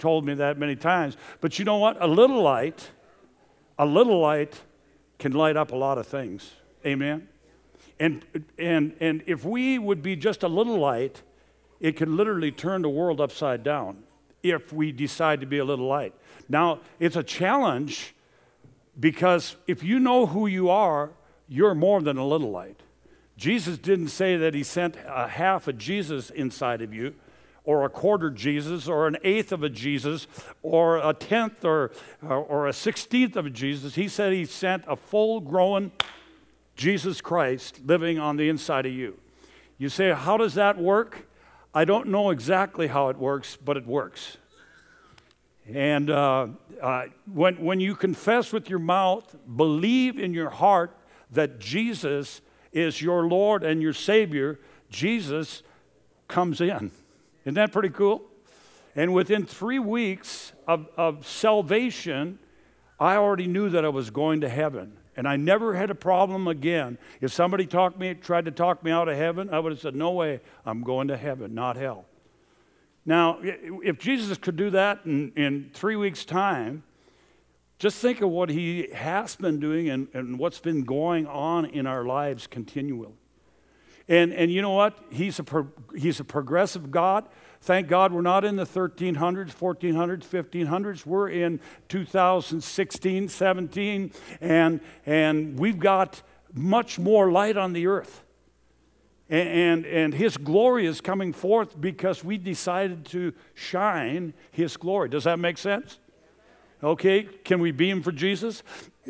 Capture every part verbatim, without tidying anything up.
told me that many times. But you know what? A little light, a little light can light up a lot of things. Amen? And, and, and if we would be just a little light, it can literally turn the world upside down if we decide to be a little light. Now, it's a challenge because if you know who you are, you're more than a little light. Jesus didn't say that he sent a half of Jesus inside of you, or a quarter Jesus, or an eighth of a Jesus, or a tenth or, or a sixteenth of a Jesus. He said he sent a full-grown Jesus Christ living on the inside of you. You say, how does that work? I don't know exactly how it works, but it works. And uh, uh, when, when you confess with your mouth, believe in your heart that Jesus is your Lord and your Savior, Jesus comes in. Isn't that pretty cool? And within three weeks of, of salvation, I already knew that I was going to heaven. And I never had a problem again. If somebody talked me, tried to talk me out of heaven, I would have said, no way, I'm going to heaven, not hell. Now, if Jesus could do that in, in three weeks' time, just think of what he has been doing and, and what's been going on in our lives continually. And, and you know what? He's a, pro, he's a progressive God. Thank God we're not in the thirteen hundreds, fourteen hundreds, fifteen hundreds. We're in two thousand sixteen, seventeen, and, and we've got much more light on the earth. And, and, and his glory is coming forth because we decided to shine his glory. Does that make sense? Okay, can we beam for Jesus?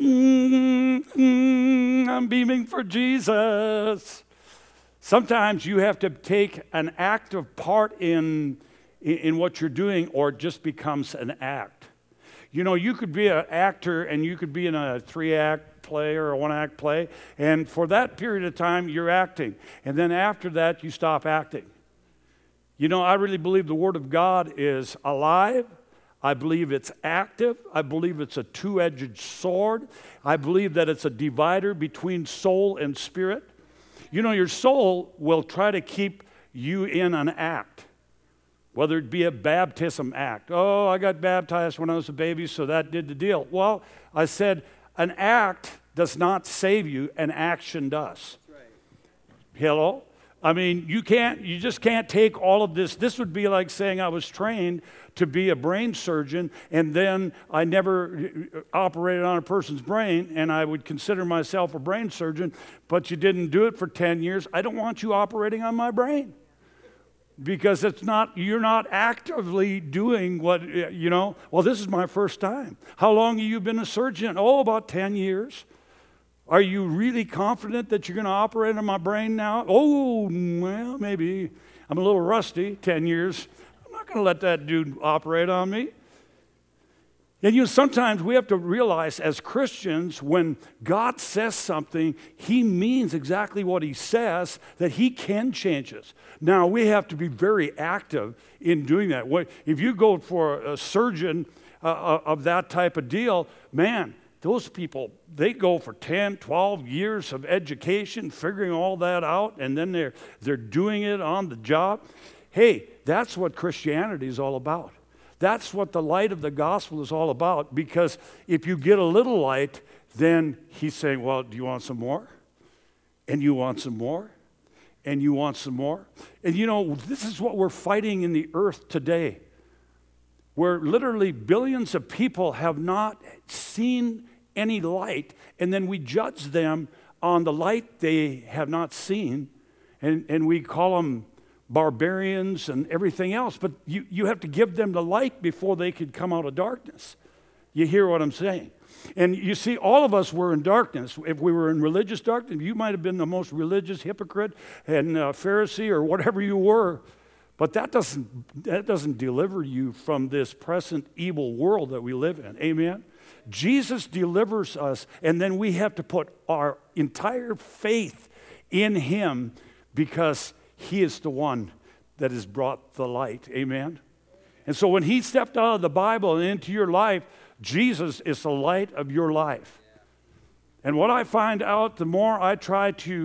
Mm, mm, I'm beaming for Jesus. Sometimes you have to take an active part in, in, in what you're doing, or it just becomes an act. You know, you could be an actor and you could be in a three-act play or a one-act play, and for that period of time, you're acting. And then after that, you stop acting. You know, I really believe the Word of God is alive. I believe it's active. I believe it's a two-edged sword. I believe that it's a divider between soul and spirit. You know, your soul will try to keep you in an act, whether it be a baptism act. Oh, I got baptized when I was a baby, so that did the deal. Well, I said, an act does not save you, an action does. That's right. Hello? I mean, you can't, you just can't take all of this. This would be like saying I was trained to be a brain surgeon, and then I never operated on a person's brain, and I would consider myself a brain surgeon, but you didn't do it for ten years. I don't want you operating on my brain, because it's not, you're not actively doing what, you know, well, this is my first time. How long have you been a surgeon? Oh, about ten years. Are you really confident that you're going to operate on my brain now? Oh, well, maybe. I'm a little rusty, ten years. I'm not going to let that dude operate on me. And you know, sometimes we have to realize as Christians, when God says something, he means exactly what he says, that he can change us. Now, we have to be very active in doing that. If you go for a surgeon uh, of that type of deal, man, those people, they go for ten, twelve years of education, figuring all that out, and then they're, they're doing it on the job. Hey, that's what Christianity is all about. That's what the light of the gospel is all about, because if you get a little light, then he's saying, well, do you want some more? And you want some more? And you want some more? And you know, this is what we're fighting in the earth today, where literally billions of people have not seen any light, and then we judge them on the light they have not seen, and, and we call them barbarians and everything else. But you, you have to give them the light before they could come out of darkness. You hear what I'm saying? And you see, all of us were in darkness. If we were in religious darkness, you might have been the most religious hypocrite and uh, Pharisee or whatever you were. But that doesn't, that doesn't deliver you from this present evil world that we live in. Amen? Jesus delivers us, and then we have to put our entire faith in him, because he is the one that has brought the light. Amen? And so when he stepped out of the Bible and into your life, Jesus is the light of your life. And what I find out, the more I try to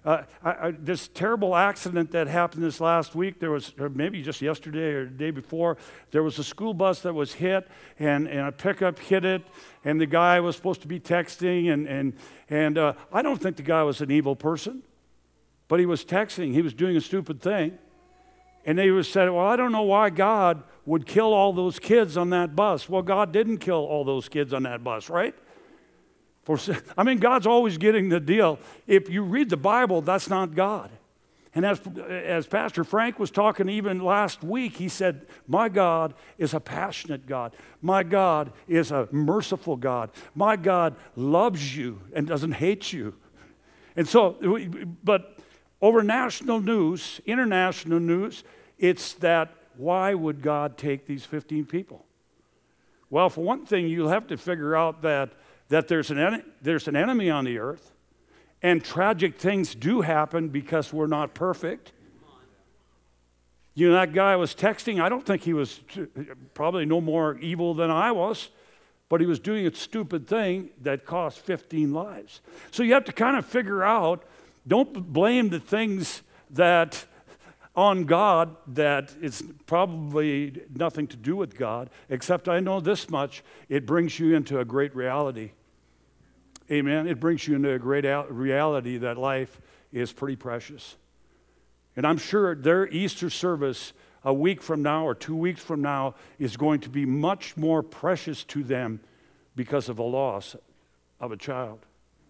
Uh, I, I, this terrible accident that happened this last week, there was, or maybe just yesterday or the day before, there was a school bus that was hit, and, and a pickup hit it, and the guy was supposed to be texting, and, and, and uh, I don't think the guy was an evil person, but he was texting. He was doing a stupid thing. And they said, well, I don't know why God would kill all those kids on that bus. Well, God didn't kill all those kids on that bus, right? For, I mean, God's always getting the deal. If you read the Bible, that's not God. And as, as Pastor Frank was talking even last week, he said, my God is a passionate God. My God is a merciful God. My God loves you and doesn't hate you. And so, but over national news, international news, it's that why would God take these fifteen people? Well, for one thing, you'll have to figure out that, that there's, an en- there's an enemy on the earth, and tragic things do happen because we're not perfect. You know, that guy was texting. I don't think he was probably no more evil than I was, but he was doing a stupid thing that cost fifteen lives. So you have to kind of figure out, don't blame the things that on God that it's probably nothing to do with God, except I know this much, it brings you into a great reality. Amen. It brings you into a great reality that life is pretty precious. And I'm sure their Easter service a week from now or two weeks from now is going to be much more precious to them because of the loss of a child.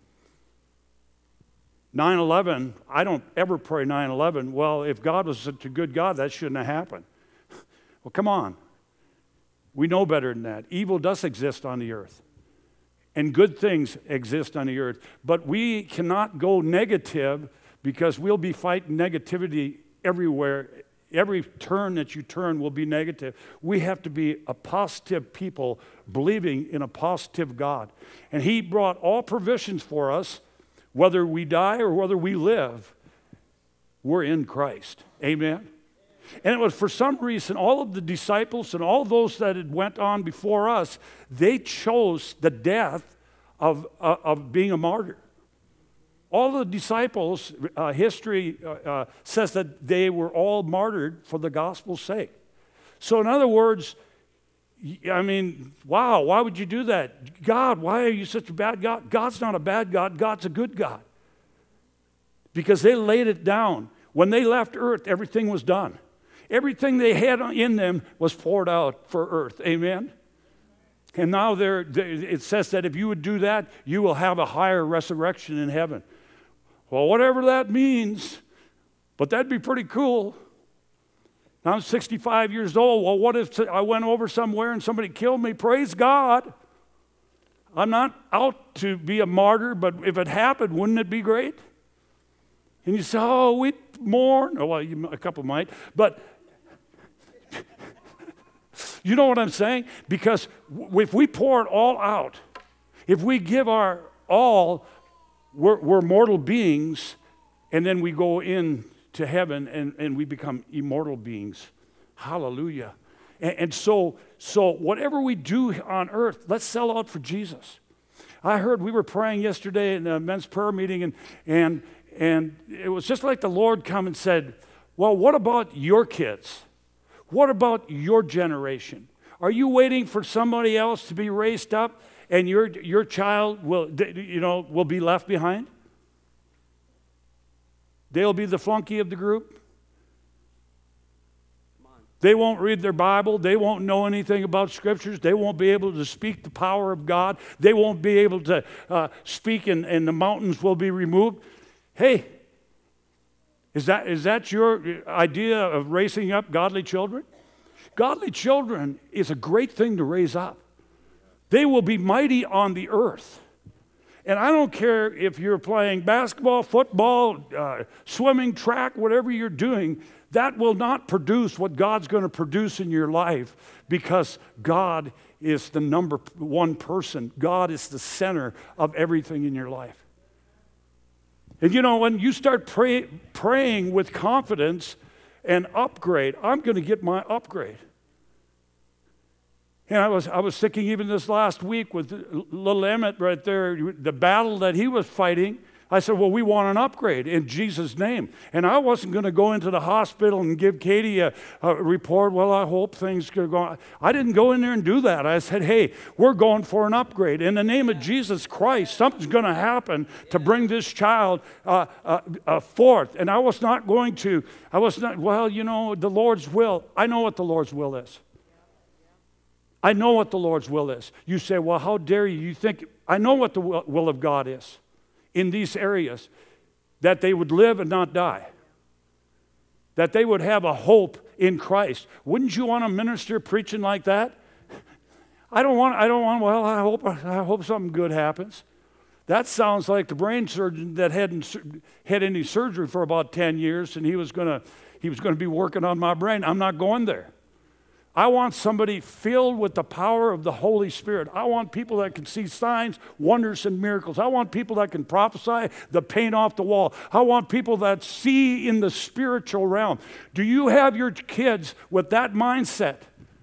nine eleven, I don't ever pray nine eleven. Well, if God was such a good God, that shouldn't have happened. Well, come on. We know better than that. Evil does exist on the earth, and good things exist on the earth. But we cannot go negative because we'll be fighting negativity everywhere. Every turn that you turn will be negative. We have to be a positive people believing in a positive God. And He brought all provisions for us. Whether we die or whether we live, we're in Christ. Amen? And it was for some reason, all of the disciples and all those that had went on before us, they chose the death of, uh, of being a martyr. All the disciples, uh, history uh, uh, says that they were all martyred for the gospel's sake. So in other words, I mean, wow, why would you do that? God, why are you such a bad God? God's not a bad God. God's a good God. Because they laid it down. When they left earth, everything was done. Everything they had in them was poured out for earth. Amen? And now they're, it says that if you would do that, you will have a higher resurrection in heaven. Well, whatever that means, but that'd be pretty cool. I'm sixty-five years old. Well, what if I went over somewhere and somebody killed me? Praise God. I'm not out to be a martyr, but if it happened, wouldn't it be great? And you say, oh, we mourn. Oh, well, you, a couple might. But you know what I'm saying? Because if we pour it all out, if we give our all, we're, we're mortal beings, and then we go in to heaven and, and we become immortal beings. Hallelujah. And, and so, so whatever we do on earth, let's sell out for Jesus. I heard we were praying yesterday in a men's prayer meeting, and and and it was just like the Lord come and said, well, what about your kids? What about your generation? Are you waiting for somebody else to be raised up and your your child will, you know, will be left behind? They'll be the flunky of the group. They won't read their Bible. They won't know anything about Scriptures. They won't be able to speak the power of God. They won't be able to uh, speak and, and the mountains will be removed. Hey, is that, is that your idea of raising up godly children? Godly children is a great thing to raise up. They will be mighty on the earth. And I don't care if you're playing basketball, football, uh, swimming, track, whatever you're doing, that will not produce what God's going to produce in your life, because God is the number one person. God is the center of everything in your life. And you know, when you start pray, praying with confidence and upgrade, I'm going to get my upgrade. And I was I was thinking even this last week with little Emmett right there, the battle that he was fighting I said, well, we want an upgrade in Jesus' name. And I wasn't going to go into the hospital and give Katie a, a report, well, I hope things could go on. I didn't go in there and do that. I said, hey, we're going for an upgrade. In the name of Jesus Christ, something's going to happen to bring this child uh, uh, uh, forth. And I was not going to, I was not, well, you know, the Lord's will. I know what the Lord's will is. I know what the Lord's will is. You say, well, how dare you? You think, I know what the will, will of God is in these areas, that they would live and not die, that they would have a hope in Christ. Wouldn't you want a minister preaching like that? I don't want, I don't want, well, I hope, I hope something good happens. That sounds like the brain surgeon that hadn't had any surgery for about ten years, and he was gonna, he was gonna be working on my brain. I'm not going there. I want somebody filled with the power of the Holy Spirit. I want people that can see signs, wonders, and miracles. I want people that can prophesy the paint off the wall. I want people that see in the spiritual realm. Do you have your kids with that mindset?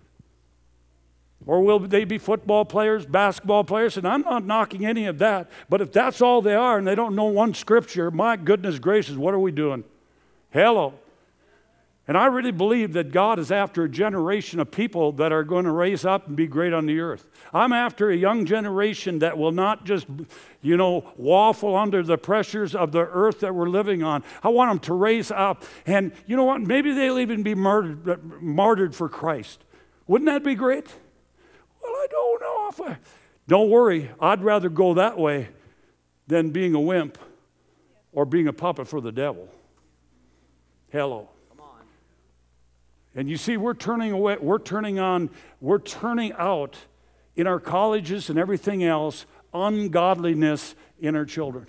Or will they be football players, basketball players? And I'm not knocking any of that. But if that's all they are and they don't know one scripture, my goodness gracious, what are we doing? Hello. And I really believe that God is after a generation of people that are going to raise up and be great on the earth. I'm after a young generation that will not just, you know, waffle under the pressures of the earth that we're living on. I want them to raise up. And you know what? Maybe they'll even be martyred, martyred for Christ. Wouldn't that be great? Well, I don't know if I... Don't worry. I'd rather go that way than being a wimp or being a puppet for the devil. Hello. And you see, we're turning away, we're turning on, we're turning out in our colleges and everything else, ungodliness in our children.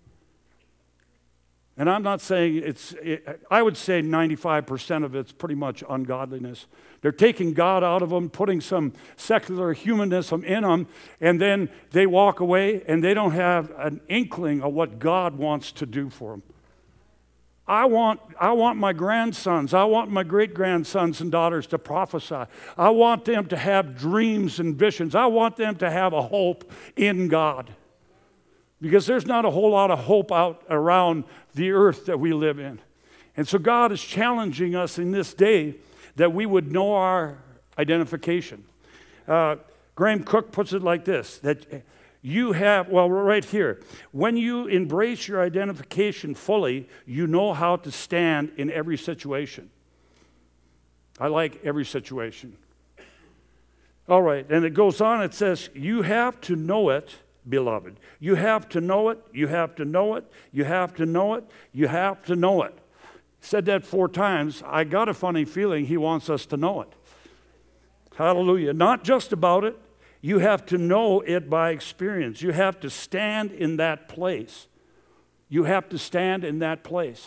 And I'm not saying it's, it, I would say ninety-five percent of it's pretty much ungodliness. They're taking God out of them, putting some secular humanism in them, and then they walk away and they don't have an inkling of what God wants to do for them. I want, I want my grandsons, I want my great-grandsons and daughters to prophesy. I want them to have dreams and visions. I want them to have a hope in God. Because there's not a whole lot of hope out around the earth that we live in. And so God is challenging us in this day that we would know our identification. Uh, Graham Cook puts it like this, that you have, well, right here, when you embrace your identification fully, you know how to stand in every situation. I like every situation. All right, and it goes on, it says, you have to know it, beloved. You have to know it, you have to know it, you have to know it, you have to know it. Said that four times. I got a funny feeling he wants us to know it. Hallelujah. Not just about it. You have to know it by experience. You have to stand in that place. You have to stand in that place.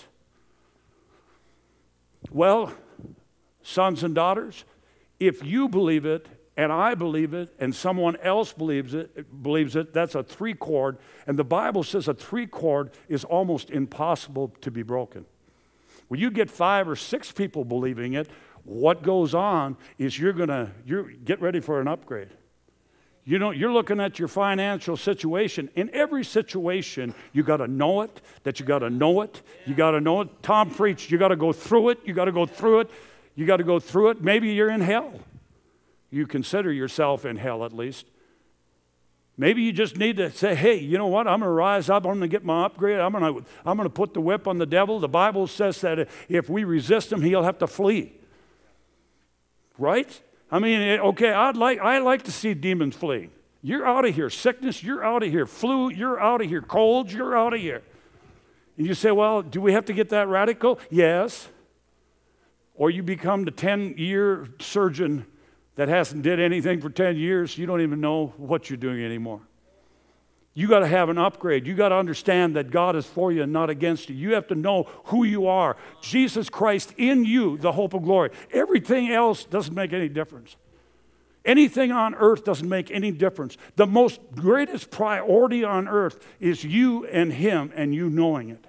Well, sons and daughters, if you believe it, and I believe it, and someone else believes it, believes it, that's a three chord. And the Bible says a three chord is almost impossible to be broken. When you get five or six people believing it, what goes on is you're gonna you're get ready for an upgrade. You know, you're looking at your financial situation. In every situation, you got to know it, that you got to know it. You got to know it. Tom preached, you got to go through it. You got to go through it. You got to go through it. Maybe you're in hell. You consider yourself in hell at least. Maybe you just need to say, hey, you know what? I'm going to rise up. I'm going to get my upgrade. I'm going to, I'm going to put the whip on the devil. The Bible says that if we resist him, he'll have to flee. Right? I mean, okay, I'd like, I'd like to see demons flee. You're out of here. Sickness, you're out of here. Flu, you're out of here. Colds, you're out of here. And you say, well, do we have to get that radical? Yes. Or you become the ten-year surgeon that hasn't did anything for ten years. You don't even know what you're doing anymore. You got to have an upgrade. You got to understand that God is for you and not against you. You have to know who you are. Jesus Christ in you, the hope of glory. Everything else doesn't make any difference. Anything on earth doesn't make any difference. The most greatest priority on earth is you and him and you knowing it.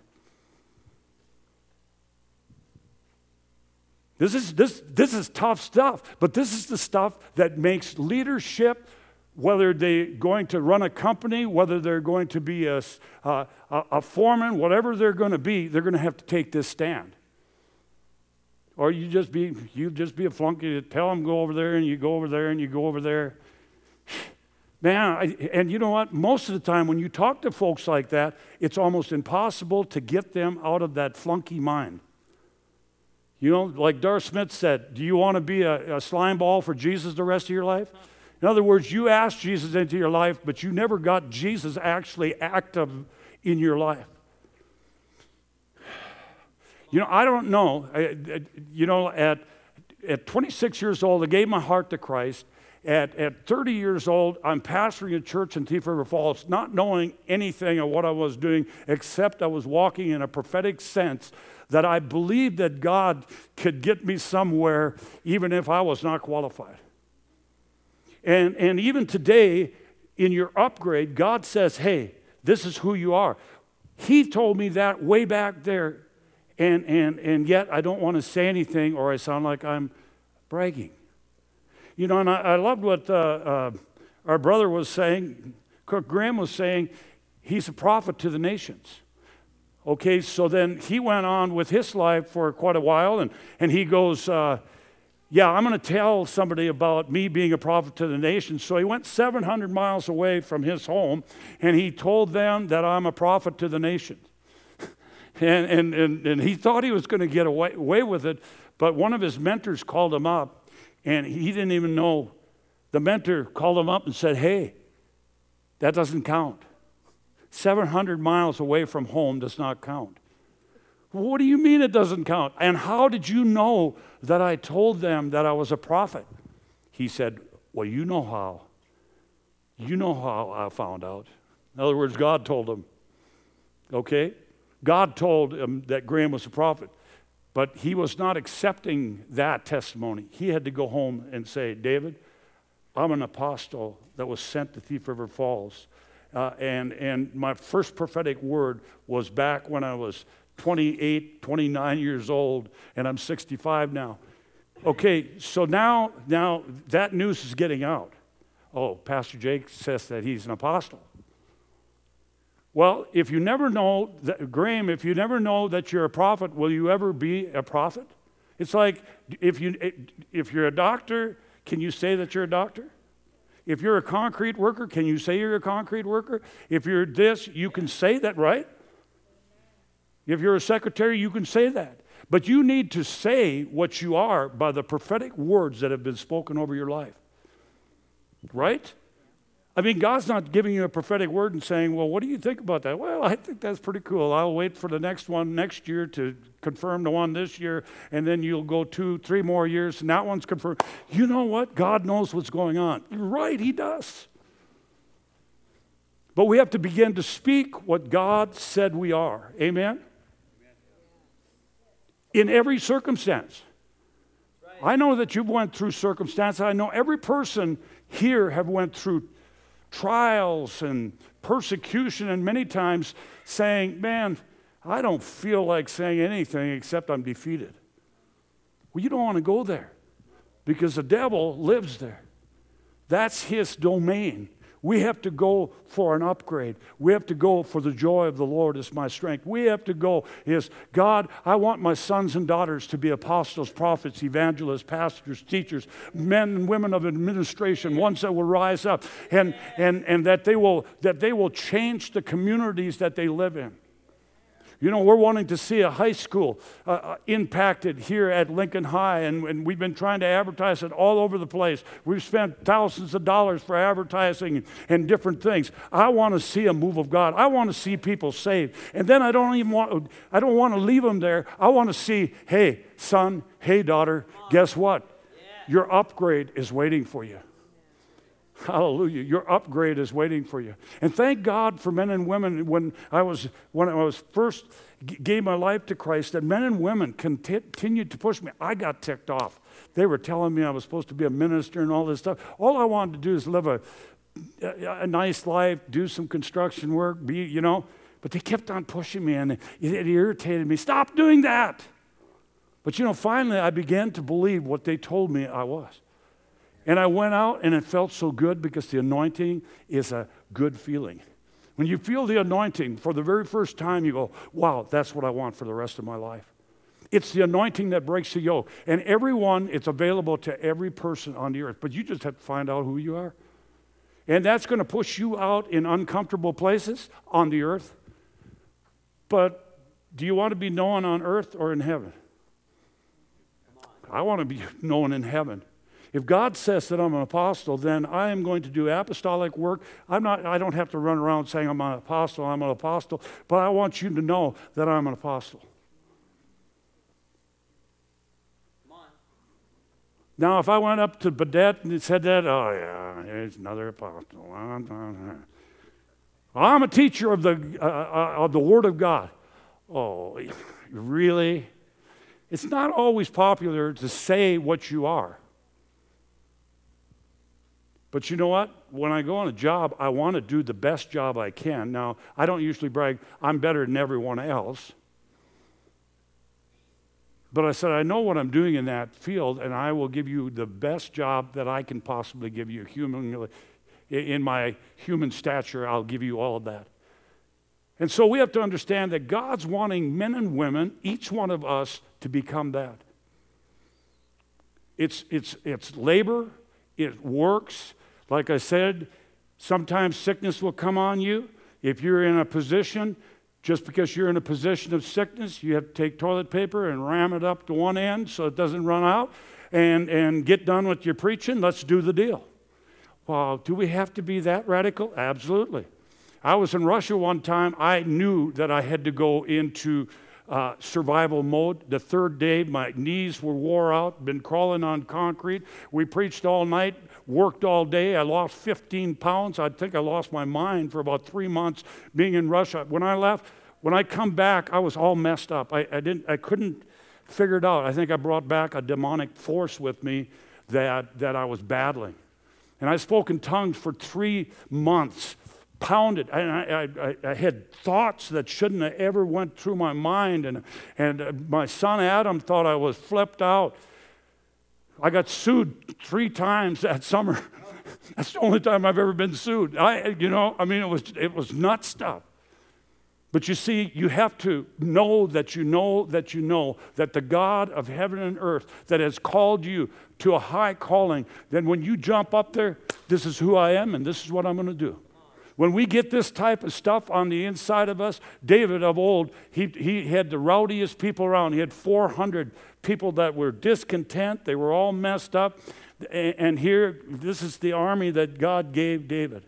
This is, this, this is tough stuff, but this is the stuff that makes leadership whether they're going to run a company, whether they're going to be a, a, a foreman, whatever they're going to be, they're going to have to take this stand. Or you just be you just be a flunky. Tell them go over there, and you go over there, and you go over there. Man, I, and you know what? Most of the time when you talk to folks like that, it's almost impossible to get them out of that flunky mind. You know, like Darth Smith said, do you want to be a, a slime ball for Jesus the rest of your life? In other words, you asked Jesus into your life, but you never got Jesus actually active in your life. You know, I don't know. I, I, you know, at at twenty-six years old, I gave my heart to Christ. At, at thirty years old, I'm pastoring a church in Thief River Falls, not knowing anything of what I was doing, except I was walking in a prophetic sense that I believed that God could get me somewhere, even if I was not qualified. And, and even today, in your upgrade, God says, hey, this is who you are. He told me that way back there, and, and, and yet I don't want to say anything or I sound like I'm bragging. You know, and I, I loved what uh, uh, our brother was saying, Cook Graham was saying, he's a prophet to the nations. Okay, so then he went on with his life for quite a while, and, and he goes, uh, yeah, I'm going to tell somebody about me being a prophet to the nations. So he went seven hundred miles away from his home, and he told them that I'm a prophet to the nations. and, and, and, and he thought he was going to get away, away with it, but one of his mentors called him up, and he didn't even know. The mentor called him up and said, hey, that doesn't count. seven hundred miles away from home does not count. What do you mean it doesn't count? And how did you know that I told them that I was a prophet? He said, well, you know how. You know how I found out. In other words, God told him. Okay? God told him that Graham was a prophet. But he was not accepting that testimony. He had to go home and say, David, I'm an apostle that was sent to Thief River Falls. Uh, and, and my first prophetic word was back when I was twenty-eight, twenty-nine years old, and I'm sixty-five now. Okay, so now, now that news is getting out. Oh, Pastor Jake says that he's an apostle. Well, if you never know, that, Graham, if you never know that you're a prophet, will you ever be a prophet? It's like if, you, if you're a doctor, can you say that you're a doctor? If you're a concrete worker, can you say you're a concrete worker? If you're this, you can say that, right? If you're a secretary, you can say that. But you need to say what you are by the prophetic words that have been spoken over your life. Right? I mean, God's not giving you a prophetic word and saying, well, what do you think about that? Well, I think that's pretty cool. I'll wait for the next one next year to confirm the one this year, and then you'll go two, three more years, and that one's confirmed. You know what? God knows what's going on. You're right, he does. But we have to begin to speak what God said we are. Amen? In every circumstance. I know that you've went through circumstances. I know every person here have went through trials and persecution, and many times saying, man, I don't feel like saying anything except I'm defeated. Well, you don't want to go there because the devil lives there. That's his domain. We have to go for an upgrade. We have to go for the joy of the Lord is my strength. We have to go is, God, I want my sons and daughters to be apostles, prophets, evangelists, pastors, teachers, men and women of administration, ones that will rise up and, and, and that they will that they will change the communities that they live in. You know, we're wanting to see a high school uh, uh, impacted here at Lincoln High, and, and we've been trying to advertise it all over the place. We've spent thousands of dollars for advertising and, and different things. I want to see a move of God. I want to see people saved. And then I don't even want, I don't want to leave them there. I want to see, hey, son, hey, daughter, guess what? Your upgrade is waiting for you. Hallelujah. Your upgrade is waiting for you. And thank God for men and women when I was when I was first g- gave my life to Christ, that men and women continued to push me. I got ticked off. They were telling me I was supposed to be a minister and all this stuff. All I wanted to do is live a, a, a nice life, do some construction work, be, you know. But they kept on pushing me, and it, it irritated me. Stop doing that. But, you know, finally I began to believe what they told me I was. And I went out, and it felt so good because the anointing is a good feeling. When you feel the anointing for the very first time, you go, wow, that's what I want for the rest of my life. It's the anointing that breaks the yoke. And everyone, it's available to every person on the earth. But you just have to find out who you are. And that's going to push you out in uncomfortable places on the earth. But do you want to be known on earth or in heaven? I want to be known in heaven. If God says that I'm an apostle, then I am going to do apostolic work. I'm not, I don't have to run around saying I'm an apostle, I'm an apostle, but I want you to know that I'm an apostle. Come on. Now, if I went up to Badette and said that, oh yeah, here's another apostle. I'm a teacher of the, uh, uh, of the Word of God. Oh, really? It's not always popular to say what you are. But you know what? When I go on a job, I want to do the best job I can. Now, I don't usually brag, I'm better than everyone else. But I said, I know what I'm doing in that field, and I will give you the best job that I can possibly give you. Human, in my human stature, I'll give you all of that. And so we have to understand that God's wanting men and women, each one of us, to become that. It's, it's, it's labor. It works. Like I said, sometimes sickness will come on you. If you're in a position, just because you're in a position of sickness, you have to take toilet paper and ram it up to one end so it doesn't run out and, and get done with your preaching. Let's do the deal. Well, do we have to be that radical? Absolutely. I was in Russia one time. I knew that I had to go into Uh, survival mode. The third day, my knees were wore out, been crawling on concrete. We preached all night, worked all day. I lost fifteen pounds. I think I lost my mind for about three months being in Russia. When I left, when I come back, I was all messed up. I, I didn't, I couldn't figure it out. I think I brought back a demonic force with me that, that I was battling. And I spoke in tongues for three months. Pounded, and I, I, I had thoughts that shouldn't have ever went through my mind, and, and my son Adam thought I was flipped out. I got sued three times that summer. That's the only time I've ever been sued. I, you know, I mean, it was it was nut stuff. But you see, you have to know that you know that you know that the God of heaven and earth that has called you to a high calling, then when you jump up there, this is who I am, and this is what I'm going to do. When we get this type of stuff on the inside of us, David of old, he, he had the rowdiest people around. He had four hundred people that were discontent. They were all messed up. And here, this is the army that God gave David.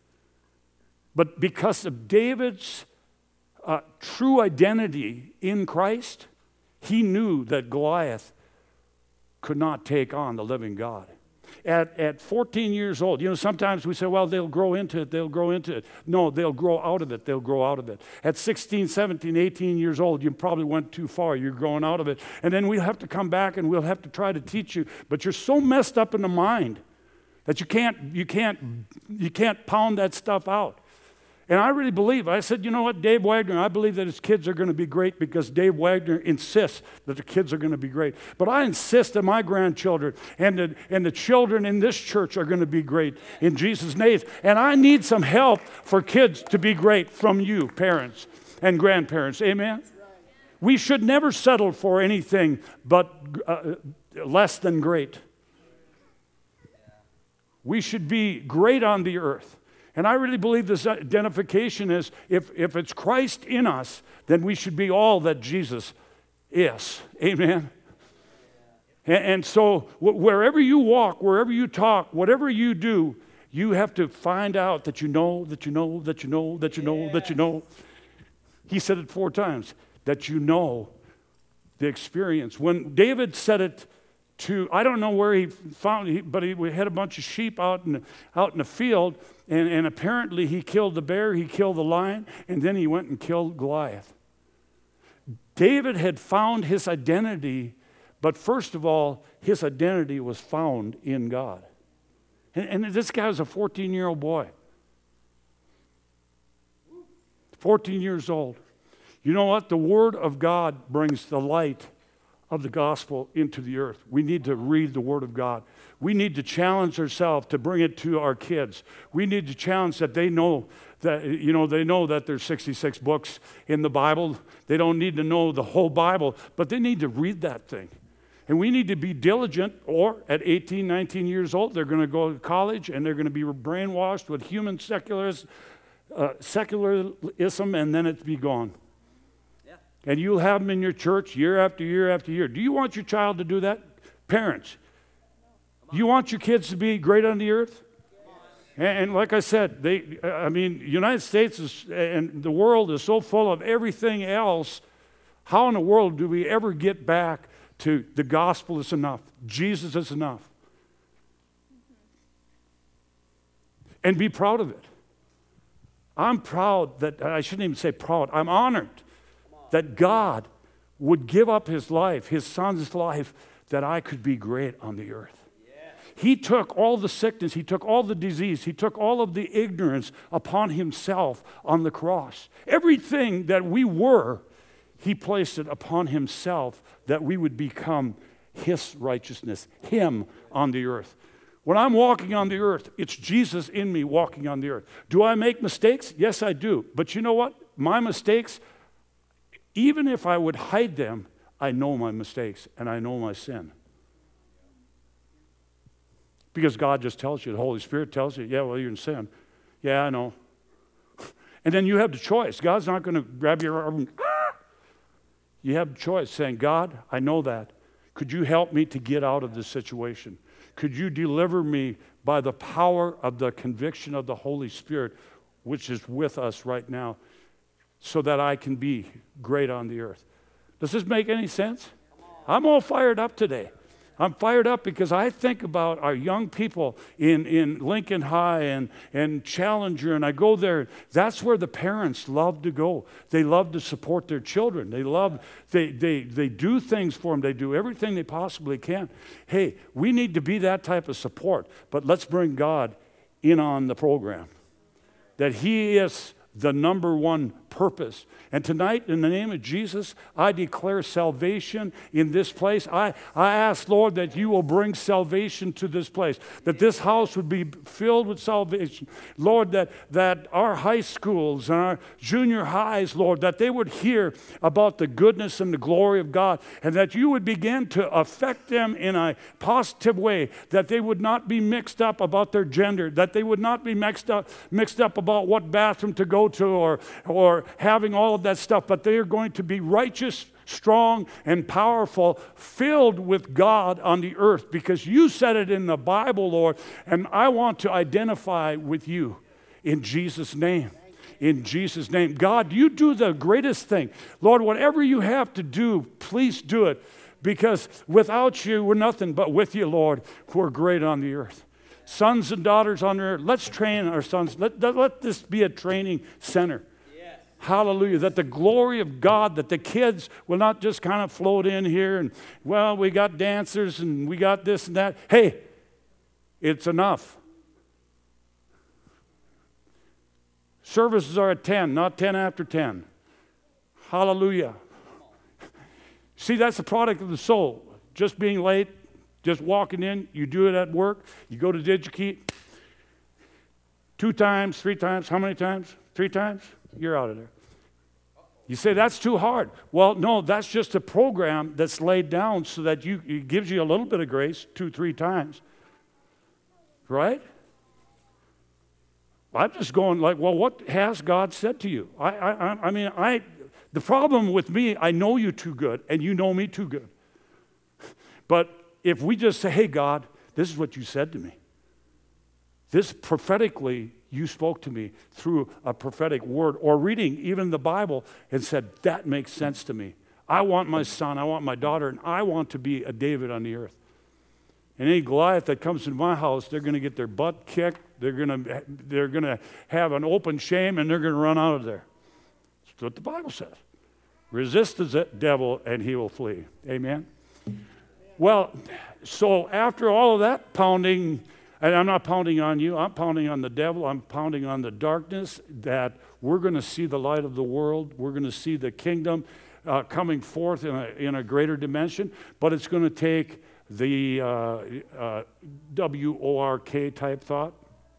But because of David's uh, true identity in Christ, he knew that Goliath could not take on the living God. At, at fourteen years old, you know, sometimes we say, well, they'll grow into it, they'll grow into it. No, they'll grow out of it, they'll grow out of it. At sixteen, seventeen, eighteen years old, you probably went too far, you're growing out of it. And then we'll have to come back and we'll have to try to teach you, but you're so messed up in the mind that you can't, you can't, you can't pound that stuff out. And I really believe, I said, you know what, Dave Wagner, I believe that his kids are going to be great because Dave Wagner insists that the kids are going to be great. But I insist that my grandchildren and the, and the children in this church are going to be great in Jesus' name. And I need some help for kids to be great from you, parents and grandparents. Amen? We should never settle for anything but uh, less than great. We should be great on the earth. And I really believe this identification is, if, if it's Christ in us, then we should be all that Jesus is. Amen? And, and so wh- wherever you walk, wherever you talk, whatever you do, you have to find out that you know, that you know, that you know, that you know, that you know. He said it four times, that you know the experience. When David said it to, I don't know where he found it, but he we had a bunch of sheep out in, out in the field, and, and apparently he killed the bear, he killed the lion, and then he went and killed Goliath. David had found his identity, but first of all, his identity was found in God. And, and this guy was a fourteen-year-old boy. fourteen years old. You know what? The Word of God brings the light of the gospel into the earth. We need to read the Word of God. We need to challenge ourselves to bring it to our kids. We need to challenge that they know that, you know, they know that there's sixty-six books in the Bible. They don't need to know the whole Bible, but they need to read that thing. And we need to be diligent, or at eighteen, nineteen years old, they're going to go to college and they're going to be brainwashed with human secularism, uh, secularism, and then it's be gone. And you'll have them in your church year after year after year. Do you want your child to do that? Parents, you want your kids to be great on the earth? And, and like I said, they, I mean, the United States is, and the world is so full of everything else. How in the world do we ever get back to the gospel is enough? Jesus is enough. And be proud of it. I'm proud that, I shouldn't even say proud, I'm honored that God would give up his life, his son's life, that I could be great on the earth. Yeah. He took all the sickness, he took all the disease, he took all of the ignorance upon himself on the cross. Everything that we were, he placed it upon himself that we would become his righteousness, him on the earth. When I'm walking on the earth, it's Jesus in me walking on the earth. Do I make mistakes? Yes, I do. But you know what? My mistakes, even if I would hide them, I know my mistakes and I know my sin. Because God just tells you, the Holy Spirit tells you, yeah, well, you're in sin. Yeah, I know. And then you have the choice. God's not going to grab your arm. Ah! You have the choice saying, God, I know that. Could you help me to get out of this situation? Could you deliver me by the power of the conviction of the Holy Spirit, which is with us right now, so that I can be great on the earth? Does this make any sense? I'm all fired up today. I'm fired up because I think about our young people in, in Lincoln High and, and Challenger, and I go there. That's where the parents love to go. They love to support their children. They love, they, they, they do things for them. They do everything they possibly can. Hey, we need to be that type of support, but let's bring God in on the program. That he is the number one purpose. And tonight, in the name of Jesus, I declare salvation in this place. I, I ask, Lord, that you will bring salvation to this place, that this house would be filled with salvation. Lord, that, that our high schools and our junior highs, Lord, that they would hear about the goodness and the glory of God, and that you would begin to affect them in a positive way, that they would not be mixed up about their gender, that they would not be mixed up, mixed up about what bathroom to go to or, or having all of that stuff, but they are going to be righteous, strong, and powerful, filled with God on the earth, because you said it in the Bible, Lord, and I want to identify with you in Jesus' name. In Jesus' name. God, you do the greatest thing. Lord, whatever you have to do, please do it, because without you, we're nothing, but with you, Lord, we're great on the earth. Sons and daughters on earth, let's train our sons. Let, let, let this be a training center. Hallelujah. That the glory of God, that the kids will not just kind of float in here and, well, we got dancers and we got this and that. Hey, it's enough. Services are at ten, not ten after ten. Hallelujah. See, that's the product of the soul. Just being late, just walking in, you do it at work, you go to DigiKey two times, three times, how many times? Three times? You're out of there. You say, that's too hard. Well, no, that's just a program that's laid down so that you, it gives you a little bit of grace two, three times. Right? I'm just going like, well, what has God said to you? I, I, I mean, I. The problem with me, I know you too good, and you know me too good. But if we just say, hey, God, this is what you said to me. This prophetically, you spoke to me through a prophetic word, or reading even the Bible and said, that makes sense to me. I want my son, I want my daughter, and I want to be a David on the earth. And any Goliath that comes into my house, they're going to get their butt kicked, they're going to they're going to have an open shame, and they're going to run out of there. That's what the Bible says. Resist the devil, and he will flee. Amen? Well, so after all of that pounding, and I'm not pounding on you, I'm pounding on the devil, I'm pounding on the darkness, that we're going to see the light of the world, we're going to see the kingdom uh, coming forth in a, in a greater dimension, but it's going to take the uh, uh, W O R K type thought.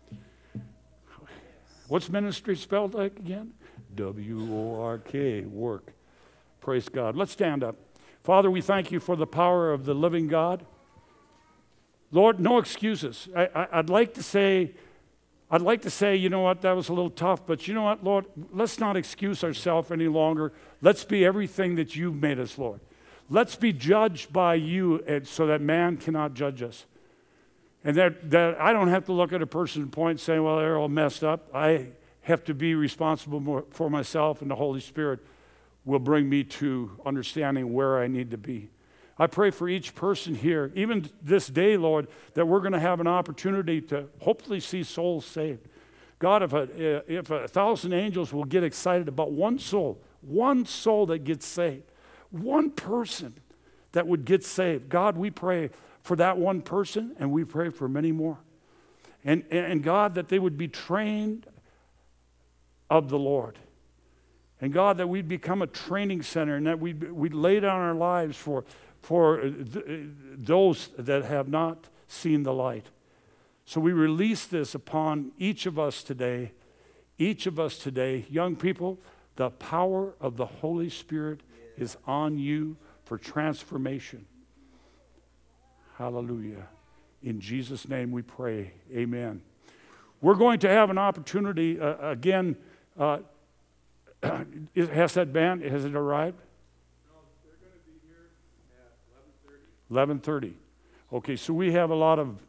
What's ministry spelled like again? W O R K, work. Praise God. Let's stand up. Father, we thank you for the power of the living God. Lord, no excuses. I, I, I'd like to say, I'd like to say, you know what, that was a little tough, but you know what, Lord, let's not excuse ourselves any longer. Let's be everything that you've made us, Lord. Let's be judged by you and so that man cannot judge us. And that, that I don't have to look at a person and point and say, well, they're all messed up. I have to be responsible more for myself, and the Holy Spirit will bring me to understanding where I need to be. I pray for each person here, even this day, Lord, that we're going to have an opportunity to hopefully see souls saved. God, if a, if a thousand angels will get excited about one soul, one soul that gets saved, one person that would get saved, God, we pray for that one person, and we pray for many more. And, and God, that they would be trained of the Lord. And God, that we'd become a training center, and that we'd, we'd lay down our lives for, for th- those that have not seen the light. So we release this upon each of us today, each of us today. Young people, the power of the Holy Spirit is on you for transformation. Hallelujah. In Jesus' name we pray. Amen. We're going to have an opportunity uh, again. Uh, has that band, has it arrived? No, they're going to be here at eleven thirty. eleven thirty. Okay, so we have a lot of